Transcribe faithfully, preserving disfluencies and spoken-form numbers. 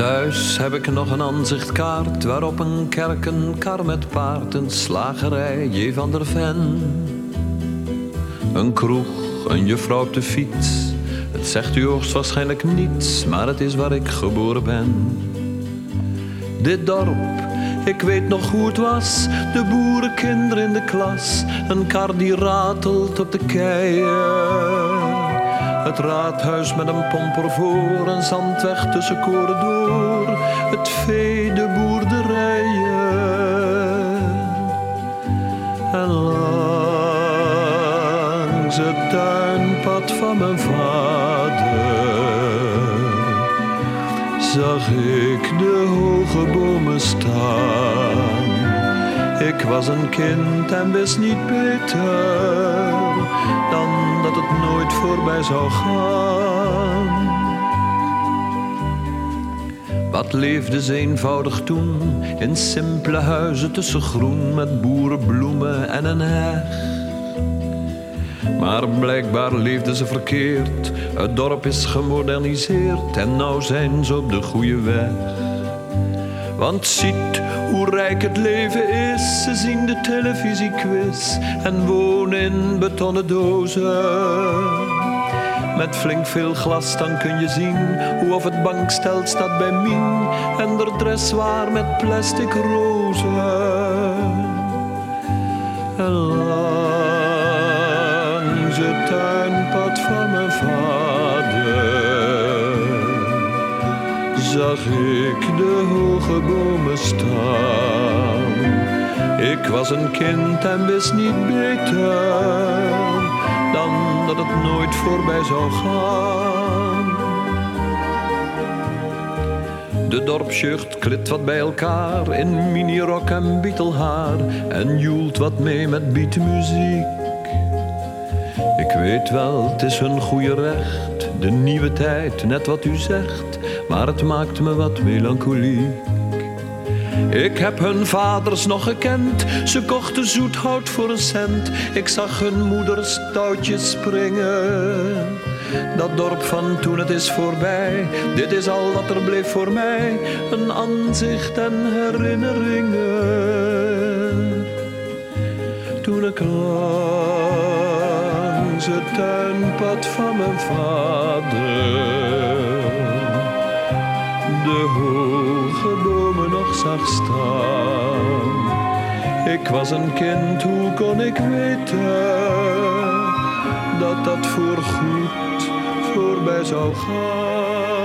Thuis heb ik nog een aanzichtkaart waarop een kerk, een kar met paard, een slagerij, J. van der Ven. Een kroeg, een juffrouw op de fiets. Het zegt u hoogstwaarschijnlijk niets, maar het is waar ik geboren ben. Dit dorp, ik weet nog hoe het was, de boerenkinderen in de klas, een kar die ratelt op de keien. Het raadhuis met een pomper voor, een zandweg tussen koren door, het vee, de boerderijen. En langs het tuinpad van mijn vader zag ik de hoge bomen staan. Ik was een kind en wist niet beter dan dat het nooit voorbij zou gaan. Wat leefde ze eenvoudig toen, in simpele huizen tussen groen, met boerenbloemen en een heg. Maar blijkbaar leefden ze verkeerd, het dorp is gemoderniseerd en nou zijn ze op de goede weg. Want ziet hoe rijk het leven is, ze zien de televisiequiz en wonen in betonnen dozen. Met flink veel glas dan kun je zien hoe of het bankstel staat bij Mien en de dressoir met plastic rozen. En langs het tuinpad van mijn vader zag ik de hoge bomen staan. Ik was een kind en wist niet beter dan dat het nooit voorbij zou gaan. De dorpsjeugd klit wat bij elkaar in minirok en bietelhaar en joelt wat mee met beatmuziek. Ik weet wel, het is hun goede recht, de nieuwe tijd, net wat u zegt, maar het maakt me wat melancholiek. Ik heb hun vaders nog gekend, ze kochten zoethout voor een cent. Ik zag hun moeders touwtjes springen. Dat dorp van toen, het is voorbij, dit is al wat er bleef voor mij. Een aanzicht en herinneringen. Toen ik langs het tuinpad van mijn vader de hoge bomen nog zag staan. Ik was een kind, hoe kon ik weten dat dat voorgoed voorbij zou gaan?